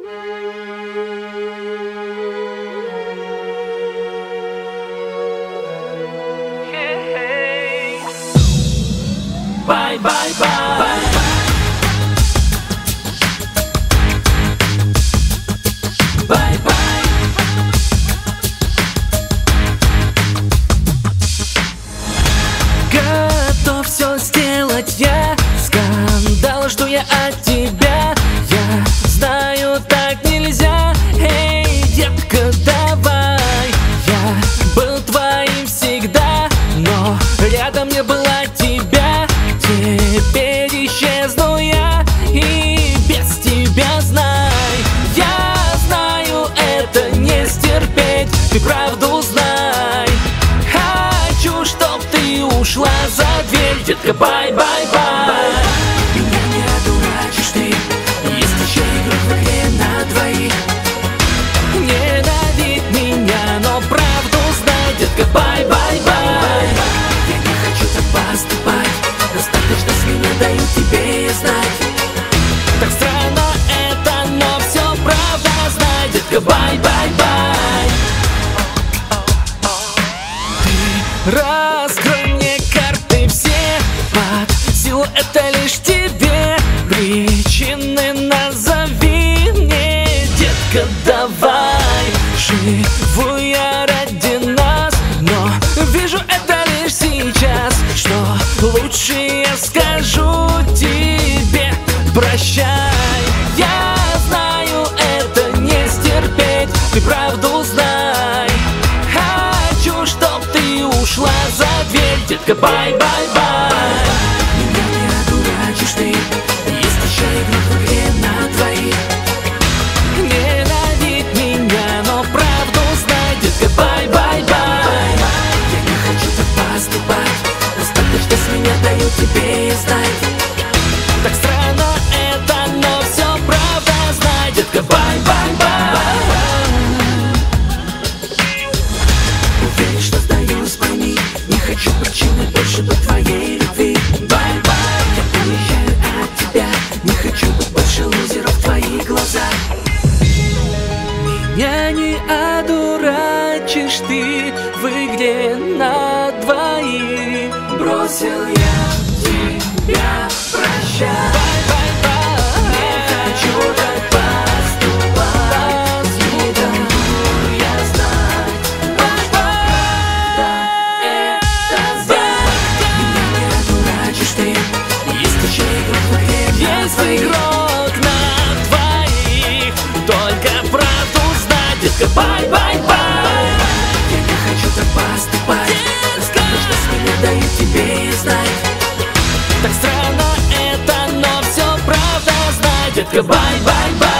Bye, bye, bye. Bye, bye. Готов все сделать я. Скандал жду я от тебя. Я знаю, так нельзя. Эй, детка, давай. Я был твоим всегда, но рядом не было тебя. Теперь исчезну я, и без тебя знай. Я знаю, это не стерпеть, ты правду знай. Хочу, чтоб ты ушла за дверь, детка, бай-бай-бай. Меня не одурачишь ты, есть еще игрок в игре на двоих. Ненавидь меня, но правду знай, детка, бай-бай-бай. Я не хочу так поступать, достаточно с меня даю тебе знать. Так странно это, но все правда знай, детка, бай-бай-бай. Ты раскрой мне карты все, под силу это лишь тебе. Причины назови мне, детка, давай. Живу я ради нас, но вижу это лишь сейчас. Что лучше я скажу тебе прощай. Я знаю, это не стерпеть, ты правду знай. Хочу, чтоб ты ушла за дверь, детка, бай-бай-бай. Меня не одурачишь ты, есть еще игрок в игре на двоих. Ненавидь меня, но правду знай, детка, бай-бай-бай. Я не хочу так поступать, достаточно с меня даю тебе знать. Так странно это, но все правда знай, детка, бай-бай-бай. Уверен, что сдаюсь, пойми, не хочу причины больше быть твоей любви. Бай-бай, я уезжаю от тебя, не хочу быть больше лузером в твоих глазах. Меня не одурачишь ты в игре на двоих. Бросил я тебя, прощай. Не хочу так поступать, не даю я знать. Да, это знать. Меня не одурачишь ты, есть еще игрок в игре. Есть игрок на двоих, только правду знать, детка, бай-бай-бай. Я не хочу так поступать, достаточно с меня даю тебе знать. Так странно это, но все правда знать, детка, бай-бай-бай.